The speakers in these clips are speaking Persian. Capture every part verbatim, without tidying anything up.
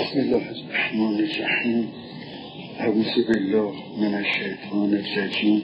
بسم الله الرحمن الرحیم. اعوذ بالله من الشیطان الرجیم.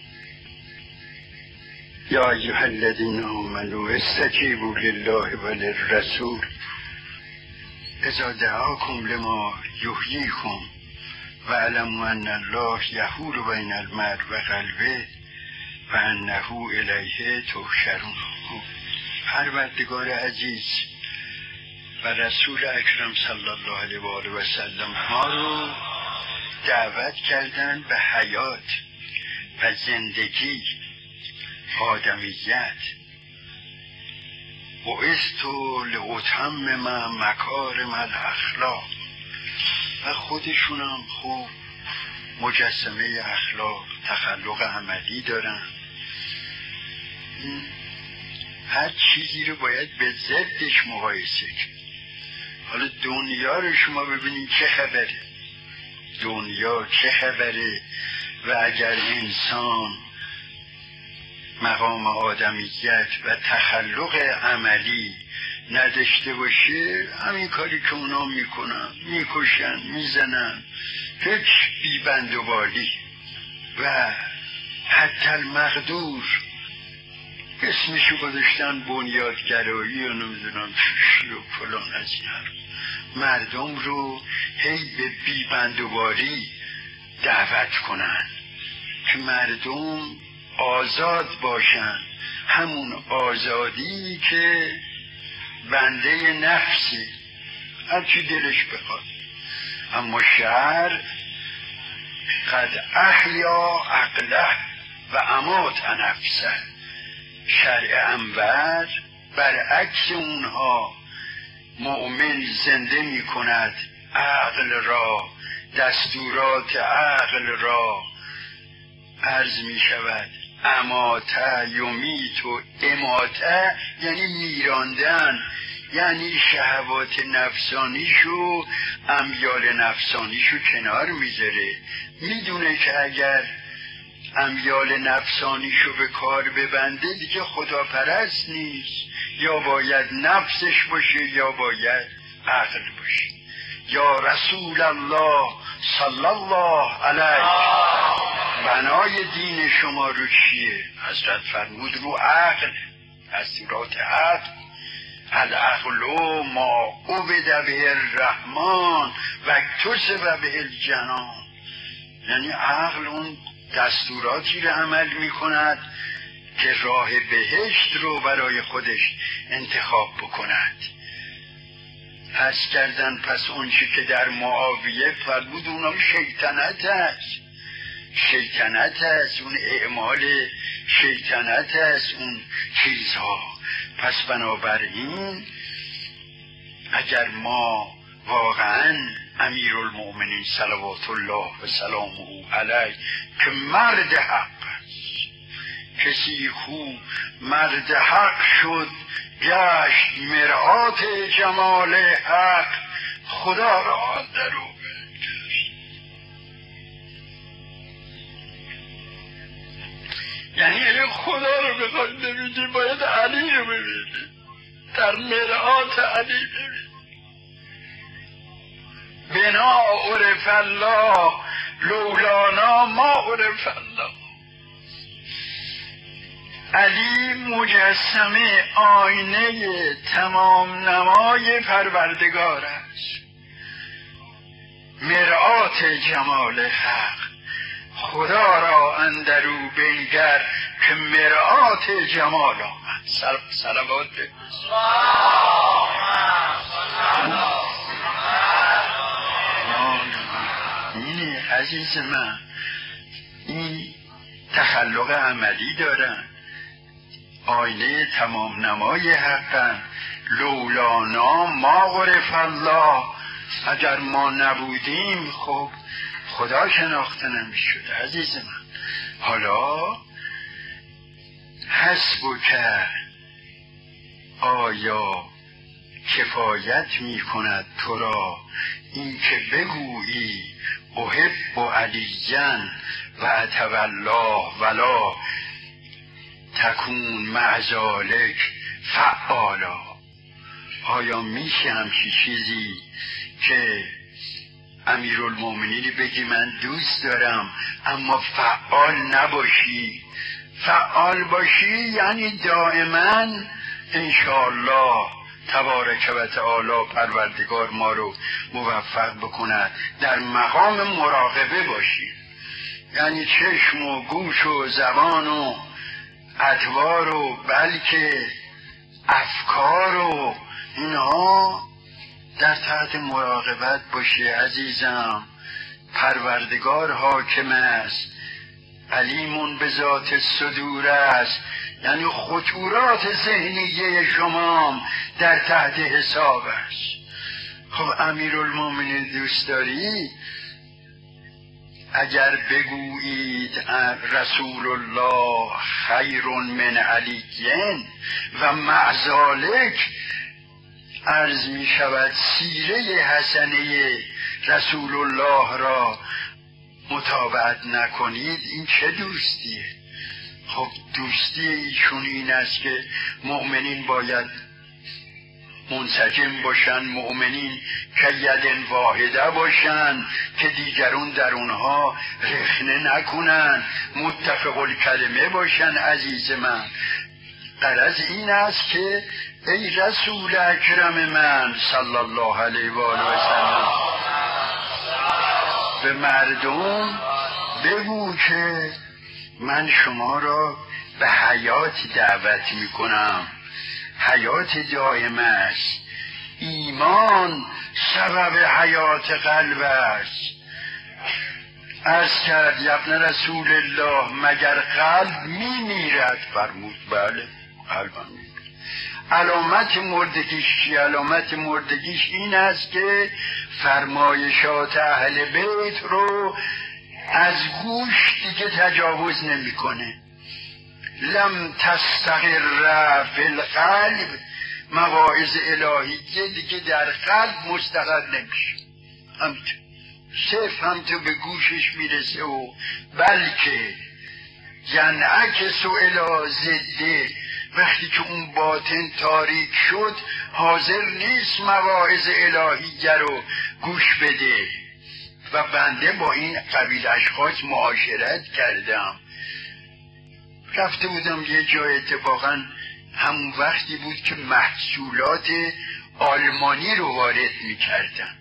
یا ایها الذین آمنوا استجیبوا لله وللرسول اذا دعاکم لما یحییکم واعلموا ان الله یحول بین المرء و قلبه و انه الیه تحشرون. پروردگار عزیز و رسول اکرم صلی الله علیه و آله و سلم ما رو دعوت کردن به حیات و زندگی آدمیت. بعثتو لاتمم مکارم الاخلاق و خودشونم خوب مجسمه اخلاق تخلق عملی دارن. هر چیزی رو باید به ضدش مقایسه کنید. حالا دنیا رو شما ببینید چه خبره، دنیا چه خبره. و اگر انسان مقام آدمیت و تخلق عملی نداشته باشه، همین کاری که اونا میکنن، میکشن، میزنن، هیچ بیبند و بالی. و حتی المقدور اسمشو گذاشتن بنیادگرایی و نمیدونم چی و فلان از این حرف. مردم رو هی به بیبندوباری دعوت کنن که مردم آزاد باشن، همون آزادی که بنده نفسی هر چی دلش بخواد. اما شرع قد احیا عقله و امات نفسه. شرع انور برعکس اونها مؤمن زنده می کند عقل را، دستورات عقل را. عرض می شود اماته یمیت و اماته یعنی میراندن، یعنی شهوات نفسانیشو امیال نفسانیشو کنار میذاره. میدونه که اگر امیال نفسانیشو به کار ببنده دیگه خداپرست نیست، یا باید نفسش باشه یا باید عقل باشه. یا رسول الله صلی الله علیه، بنای دین شما رو چیه؟ حضرت فرمود رو عقل، دستورات عقل. العقل ما عبد به الرحمن و اکتسب به الجنان. یعنی عقل اون دستوراتی رو عمل می کند که راه بهشت رو برای خودش انتخاب بکند. پس کردن پس اون چی که در معاویه فرمود اونم شیطنت است، شیطنت است، اون اعمال شیطنت است اون چیزها. پس بنابراین اگر ما واقعا امیر المؤمنین صلوات الله و سلامه علیه که مرد حق است، کسی خوب مرد حق شد گشت مرآت جمال حق، خدا را در او گشت. یعنی اگه خدا رو بخواید ببینی باید علی رو ببینی، در مرآت علی ببینی. بنا عرف الله لولانا ما عرف الله. علی مجسمه آینه تمام نمای پروردگار است، مرآت جمال حق. خدا را اندرو بنگر که مرآت جمال آمد. صلوات به این عزیز من، این تخلق عملی دارن، آینه تمام نمای حقن. لولانا ما عرف الله، اگر ما نبودیم خب خدا شناخته نمیشد. عزیز من حالا حسبک، آیا کفایت می کند تو را این که بگویی احب علیاً و اتولا ولا تکون مع ذلک فعالا؟ آیا میشه همچی چیزی که امیرالمومنین بگی من دوست دارم اما فعال نباشی؟ فعال باشی یعنی دائما انشاءالله تبارک و تعالی پروردگار ما رو موفق بکند در مقام مراقبه باشی، یعنی چشم و گوش و زبان و ادوار و بلکه افکار و اینها در تحت مراقبت باشه. عزیزم، پروردگار حاکم است، علیمون به ذات صدور است، یعنی خطورات ذهنیه شما در تحت حساب است. خب امیرالمومنین دوست داری؟ اگر بگویید رسول الله خیر من علیین و مع ذالک عرض می شود سیره حسنه رسول الله را متابعت نکنید، این چه دوستیه؟ خب دوستی ایشون این است که مؤمنین باید منسجم باشن، مؤمنین که یدن واحده باشن که دیگرون در اونها رخنه نکنن، متفق الکلمه باشن. عزیز من، غرض این است که ای رسول اکرم من صلی الله علیه و آله و سلم به مردم بگو که من شما را به حیات دعوت می کنم، حیات دائمه است، ایمان سبب حیات قلب است. عرض کرد ابن رسول الله مگر قلب می میرد؟ فرمود بله قلبم می میرد. علامت مردگیش چی؟ علامت مردگیش این است که فرمایشات اهل بیت رو از گوش دیگه تجاوز نمی کنه. لم تستقر فی القلب، مواعظ الهیه دیگه در قلب مستقر نمیشه، همینطور صرف هم تو به گوشش میرسه و بلکه ینعکس الی ضده، وقتی که اون باطن تاریک شد حاضر نیست مواعظ الهیه رو گوش بده. و بنده با این قبیل اشخاص معاشرت کردم، رفته بودم یه جای، اتفاقا همون وقتی بود که محصولات آلمانی رو وارد میکردن.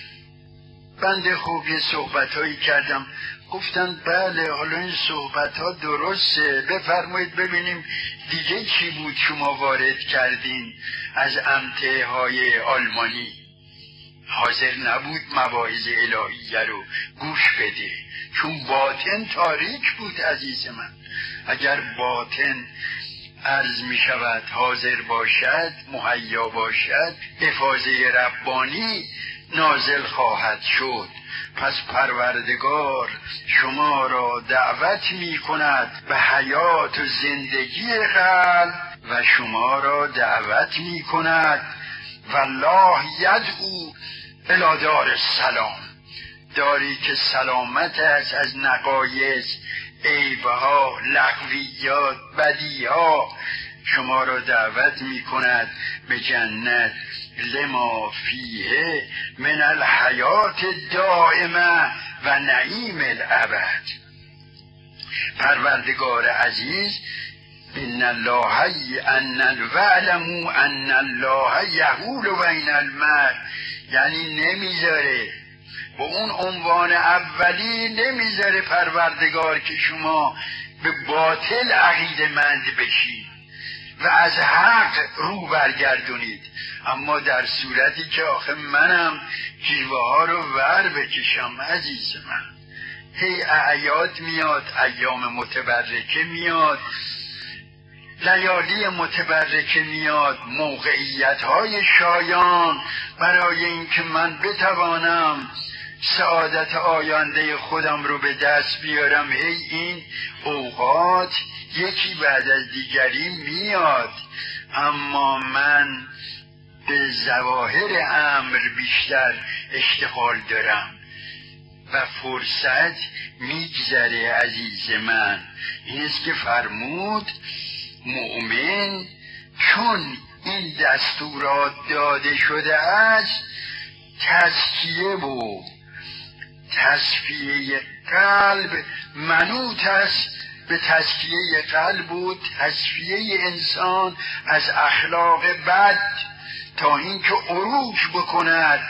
بنده خوب یه صحبت هایی کردم، گفتن بله حالا این صحبت ها درسته، بفرمایید ببینیم دیگه چی بود شما وارد کردین از امتعه های آلمانی. حاضر نبود مواعظ الهیه رو گوش بده، چون باطن تاریک بود. عزیز من، اگر باطن عرض می شود حاضر باشد، مهیا باشد، افاضه ربانی نازل خواهد شد. پس پروردگار شما را دعوت می کند به حیات و زندگی قلب و شما را دعوت می کند والله یدعو الی دار السلام، داری که سلامت است از نقایص، عیبها، لغویات، بدیها. شما را دعوت می کند به جنت لما فیه من الحیات دائمه و نعیم الابد. پروردگار عزیز ان الله ان وعلموا ان الله یحول بین المرء، یعنی نمیذاره با اون عنوان اولی، نمیذاره پروردگار که شما به باطل عقیده مند بشید و از حق رو برگردونید. اما در صورتی که آخه منم جیوه ها رو ور بکشم. عزیز من، هی اعیاد میاد، ایام متبرکه میاد، لیالی متبرکه میاد، موقعیت های شایان برای اینکه من بتوانم سعادت آینده خودم رو به دست بیارم. هی این اوقات یکی بعد از دیگری میاد، اما من به ظواهر امر بیشتر اشتغال دارم و فرصت میگذره. عزیز من، این است که فرمود مؤمن چون این دستورات داده شده است تزکیه و تصفیه قلب منوط است به تزکیه قلب و تصفیه انسان از اخلاق بد تا اینکه عروج بکند،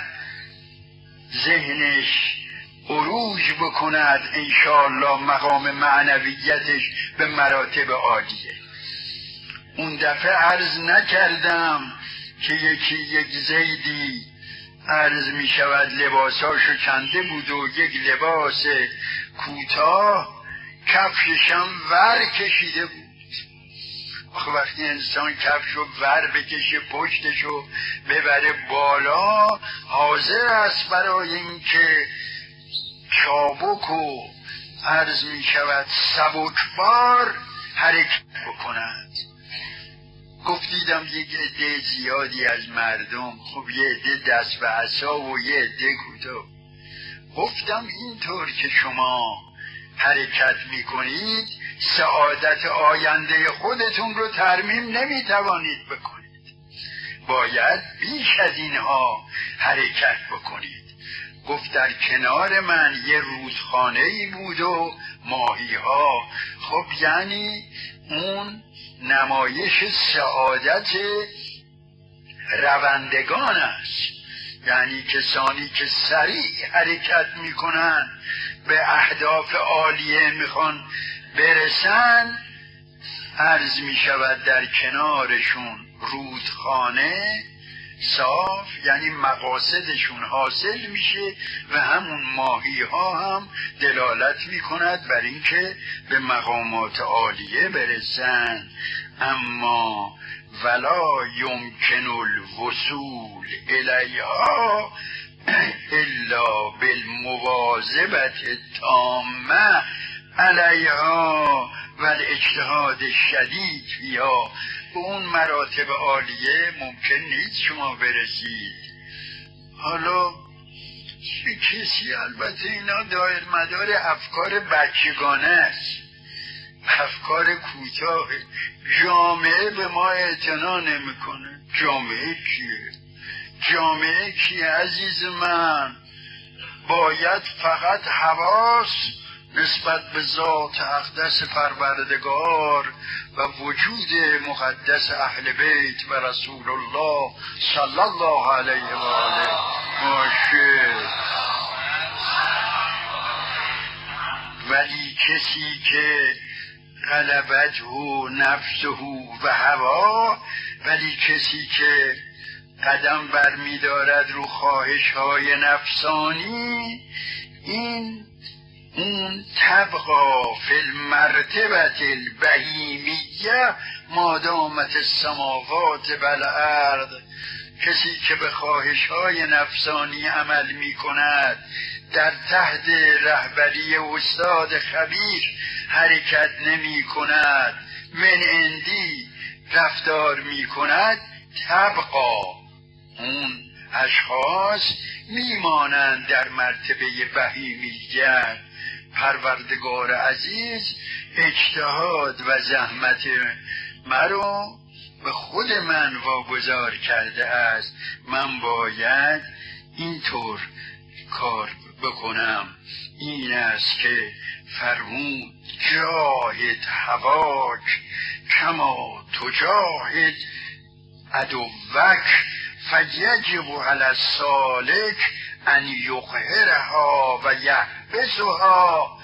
ذهنش عروج بکند انشاءالله مقام معنویتش به مراتب عالیه. اون دفعه عرض نکردم که یکی یک زیدی عرض می شود لباساشو کنده بود و یک لباس کوتاه کفششم ور کشیده بود. آخه وقتی انسان کفشو ور بکشه پشتشو ببره بالا حاضر است برای اینکه چابک و عرض می شود سبکبار حرکت بکند. گفتیدم یک عده زیادی از مردم، خب یه عده دست به عصا و یه عده کوتاه، گفتم اینطور که شما حرکت می کنید سعادت آینده خودتون رو ترمیم نمی توانید بکنید، باید بیش از اینها حرکت بکنید. گفت در کنار من یه رودخانه ای بود و ماهی ها، خب یعنی اون نمایش سعادت روندگان است، یعنی کسانی که سریع حرکت میکنن به اهداف عالیه میخوان برسن، عرض میشود در کنارشون رودخانه صاف، یعنی مقاصدشون حاصل میشه و همون ماهی ها هم دلالت میکند بر اینکه به مقامات عالیه برسن. اما ولا یمکن الوصول الیها الا بالمواظبت التامه علیها و الاجتهاد الشدید فیها. به اون مراتب عالیه ممکن نیست شما برسید. حالا به کسی، البته اینا دایر مدار افکار بچگانه است، افکار کوتاه. جامعه به ما اعتنا نمیکنه. جامعه کیه؟ جامعه کیه عزیز من؟ باید فقط حواس نسبت به ذات اقدس پروردگار و وجود مقدس اهل بیت و رسول الله صلی الله علیه و آله باشه. ولی کسی که غلبته نفسه و هوا، ولی کسی که قدم برمی‌دارد رو خواهش‌های نفسانی، این اون تبقى فی المرتبة البهیمیه مادامت السماوات والارض. کسی که به خواهش‌های نفسانی عمل می‌کند، در تحت رهبری استاد خبیر حرکت نمی‌کند، من اندی رفتار می‌کند، تبقى اون اشخاص میمانند در مرتبه بهیمیت. پروردگار عزیز اجتهاد و زحمت مرا به خود من واگذار کرده است، من باید اینطور کار بکنم. این است که فرمود جاهد هواک کما تجاهد عدوک فیجب علی السالک ان یقهرها و یحبسها.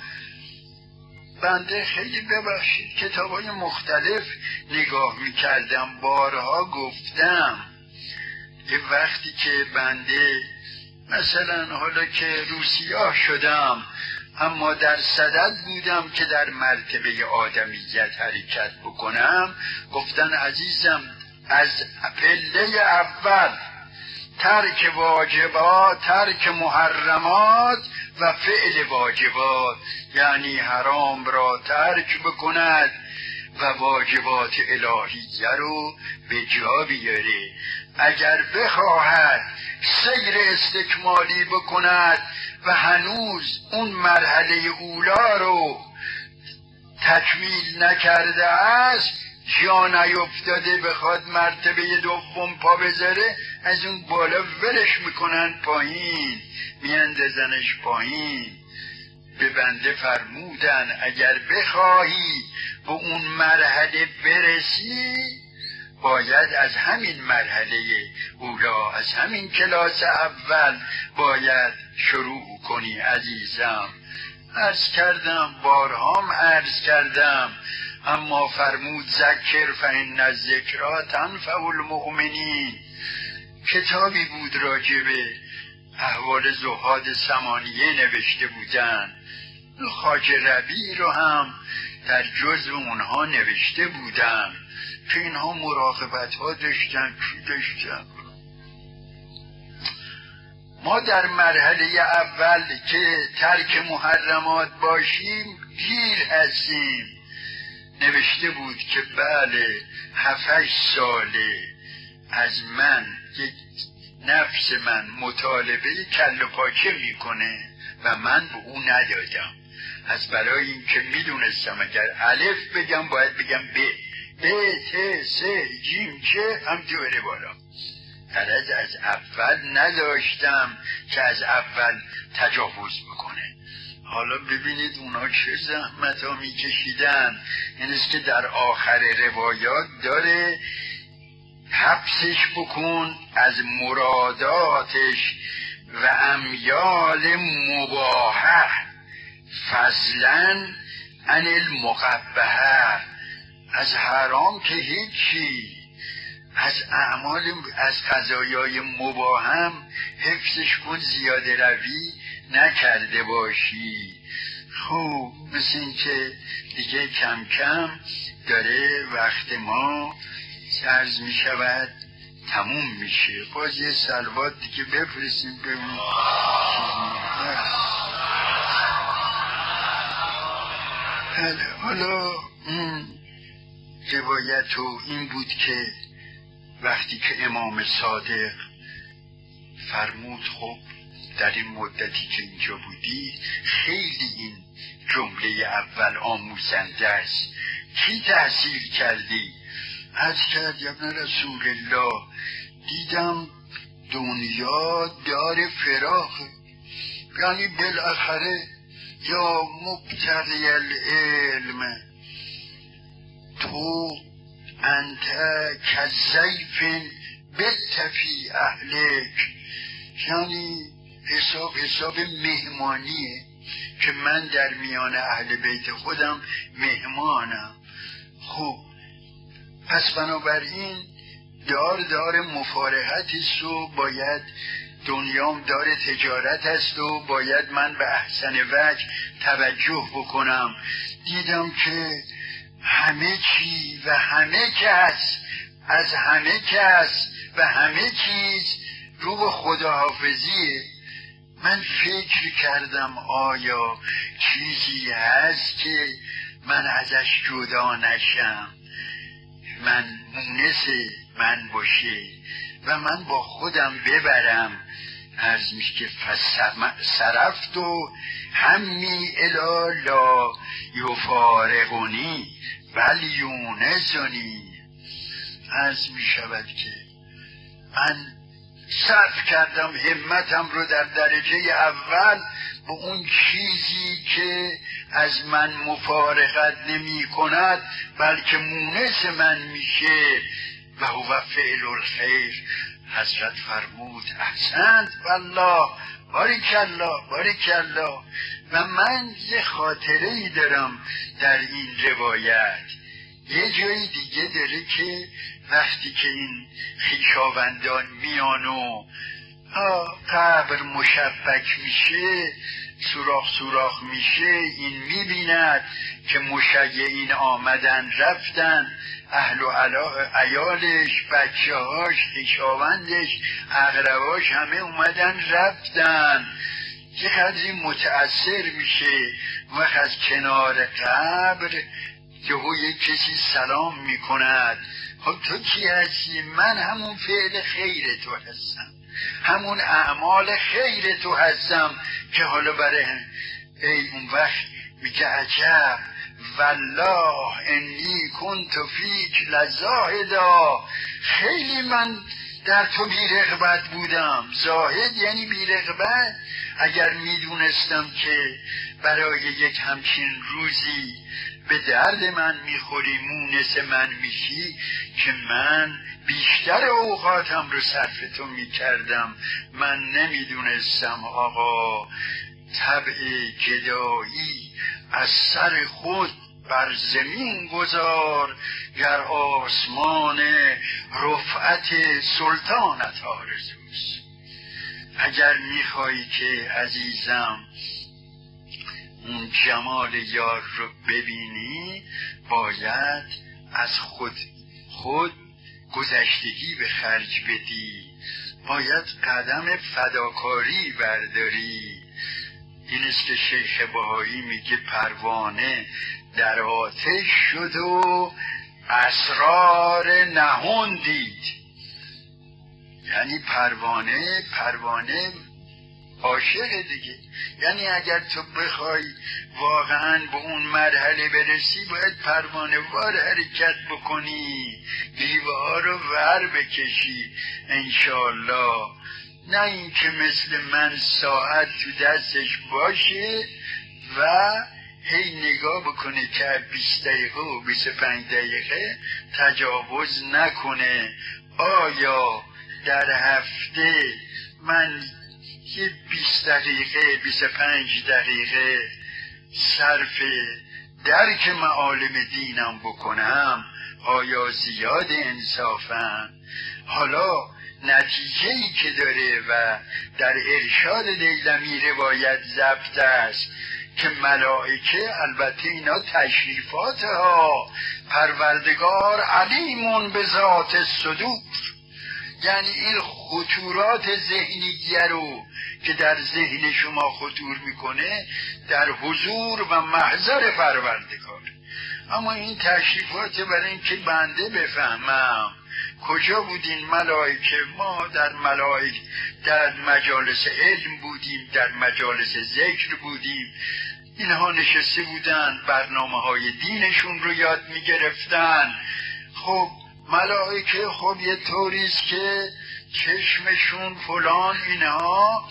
بنده خیلی ببخشید کتابای مختلف نگاه میکردم، بارها گفتم یه وقتی که بنده مثلا حالا که روسیاه شدم اما در صدد بودم که در مرتبه آدمیت حرکت بکنم، گفتن عزیزم از پله اول ترک واجبات، ترک محرمات و فعل واجبات، یعنی حرام را ترک بکند و واجبات الهیه رو به جا بیاره. اگر بخواهد سیر استکمالی بکند و هنوز اون مرحله اولا رو تکمیل نکرده است، جا نیفتاده بخواد مرتبه دوم پا بذاره، از اون بالا ولش میکنن پایین، میاندازنش پایین. به بنده فرمودن اگر بخواهی به اون مرحله برسی، باید از همین مرحله اولا، از همین کلاس اول باید شروع کنی عزیزم. عرض کردم، بارهام عرض کردم، اما فرمود ذکر فإن الذکری تنفع المؤمنین. کتابی بود راجبه احوال زهاد ثمانیه نوشته بودن، خواجه ربیع رو هم در جزء اونها نوشته بودن که اینها مراقبت ها داشتن. چی داشتن؟ ما در مرحله اول که ترک محرمات باشیم گیر هستیم. نوشته بود که بله هفتش ساله از من یک نفس من مطالبه کل و پاچه میکنه و من به او ندادم. از برای این که میدونستم اگر الف بگم باید بگم ب ب ت س جیم چه هم جوره بالا. غرض از اول نداشتم که از اول تجاوز بکنه. حالا ببینید اونا چه زحمت ها میکشیدن. این است که در آخر روایات داره حبسش بکن از مراداتش و امیال مباحه فضلا عن المقبحه. از حرام که هیچی، از اعمال از قضایای مباهم حفظش کن، زیاده روی نکرده باشی. خب مثل این که دیگه کم کم داره وقت ما عرض می شود تموم میشه. باز یه سلوات دیگه بفرستیم ببینیم. حالا این روایت و این بود که وقتی که امام صادق فرمود خب در این مدتی که اینجا بودی خیلی این جمله اول آموزنده است، کی تحصیل کردی؟ عرض کرد یا ابن رسول الله دیدم دنیا دار فراخه، یعنی بالاخره یا مبتغی العلم تو انت کزیف بتفی اهلک، یعنی حساب حساب مهمانیه که من در میان اهل بیت خودم مهمانم. خب پس بنابراین دار دار مفارقت است و باید دنیام دار تجارت است و باید من به احسن وجه توجه بکنم. دیدم که همه چی و همه کس از همه کس و همه چیز رو به خداحافظیه. من فکر کردم آیا چیزی هست که من ازش جدا نشم، من مونس من باشه و من با خودم ببرم. عرض میشه که صرفت و همی الا لا یفارقونی بل یونسونی. عرض میشود که من صرف کردم همتم رو در درجه اول به اون چیزی که از من مفارقت نمی کند بلکه مونس من میشه و هو فعل الخیر. حضرت فرمود احسنت والله، باریکالله باریکالله. و من یه خاطره ای دارم در این روایت. یه جایی دیگه داره که وقتی که این خویشاوندان میان و قبر مشبک میشه، سوراخ سوراخ میشه، این میبیند که مشیعین آمدن رفتن، اهل و عیالش، بچه هاش، خویشاوندش، اقرباش همه اومدن رفتن. که قدری متأثر میشه وقت از کنار قبر یهو یک کسی سلام میکند. خب تو کی هستی؟ من همون فعل خیر تو هستم، همون اعمال خیر تو هستم که حالا برای ای اون وقت میگه عجب والله انی کنت فیک لزاهدا، خیلی من در تو بی رغبت بودم. زاهد یعنی بی رغبت. اگر میدونستم که برای یک همچین روزی به درد من میخوری، مونس من میشی، که من بیشتر اوقاتم رو صرف تو میکردم. من نمیدونستم آقا طبع گدایی از سر خود بر زمین گذار، گر آسمان رفعت سلطانت آرزوست. اگر میخوایی که عزیزم اون جمال یار رو ببینی، باید از خود خود گذشتگی به خرج بدی، باید قدم فداکاری برداری. این است که شیخ بهایی میگه پروانه در آتش شد و اسرار نهان دید. یعنی پروانه پروانه عاشق دیگه. یعنی اگر تو بخوای واقعا به اون مرحله برسی، باید پروانه وار حرکت بکنی، میوه ها رو ور بکشی انشالله. نه این که مثل من ساعت تو دستش باشه و هی نگاه بکنه که بیست دقیقه و بیست و پنج دقیقه تجاوز نکنه. آیا در هفته من یه بیست دقیقه بیست و پنج دقیقه صرف درک معالم دینم بکنم؟ آیا زیاد انصافم؟ حالا نتیجه ای که داره و در ارشاد دیلمی روایت ضبط است که ملائکه، البته اینا تشریفات ها، پروردگار علیمون به ذات صدور، یعنی این خطورات ذهنیه رو که در ذهن شما خطور میکنه در حضور و محضر پروردگار. اما این تشریفات برای این که بنده بفهمم کجا بودین ملائکه؟ ما در ملائکه در مجالس علم بودیم، در مجالس ذکر بودیم، اینها نشسته بودن برنامه های دینشون رو یاد میگرفتن. خب ملائکه خب یه طوریست که چشمشون فلان اینها،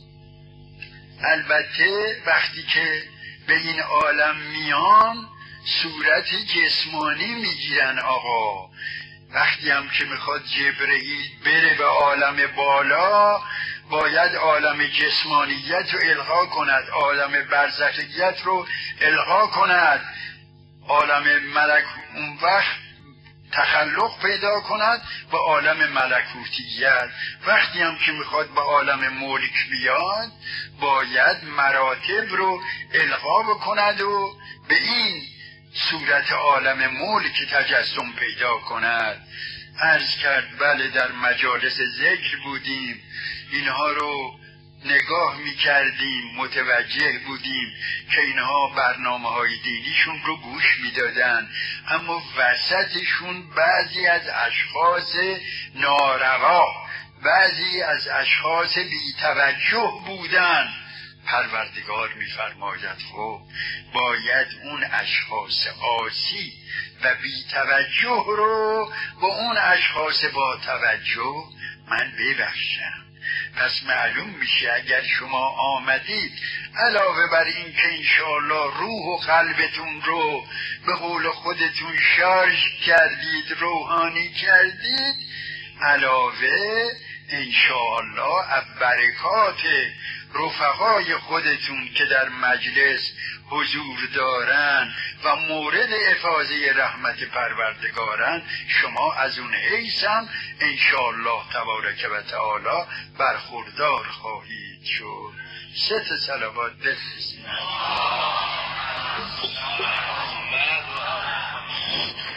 البته وقتی که به این عالم میان صورت جسمانی میگیرن آقا. وقتی هم که میخواد جبرئیل بره به عالم بالا، باید عالم جسمانیت رو الغا کند، عالم برزخیت رو الغا کند، عالم ملک اون وقت تخلق پیدا کند به عالم ملکوتیت. وقتی هم که میخواد به عالم ملک بیاد، باید مراتب رو الغا بکند و به این صورت عالم ملک تجسم پیدا کند. عرض کرد بله در مجالس ذکر بودیم، اینها رو نگاه میکردیم، متوجه بودیم که اینها برنامه های دینیشون رو گوش میدادن، اما وسطشون بعضی از اشخاص ناروا، بعضی از اشخاص بی‌توجه بودن. پروردگار میفرماید خب باید اون اشخاص عاصی و بی‌توجه رو با اون اشخاص با توجه من ببخشم. پس معلوم میشه اگر شما آمدید علاوه بر این که انشاءالله روح و قلبتون رو به قول خودتون شارژ کردید، روحانی کردید، علاوه انشاءالله از برکات رفقای خودتون که در مجلس حضور دارن و مورد افاضه رحمت پروردگارن، شما از اون حیث هم انشاءالله تبارک و تعالی برخوردار خواهید شد. ست صلوات بفرستید.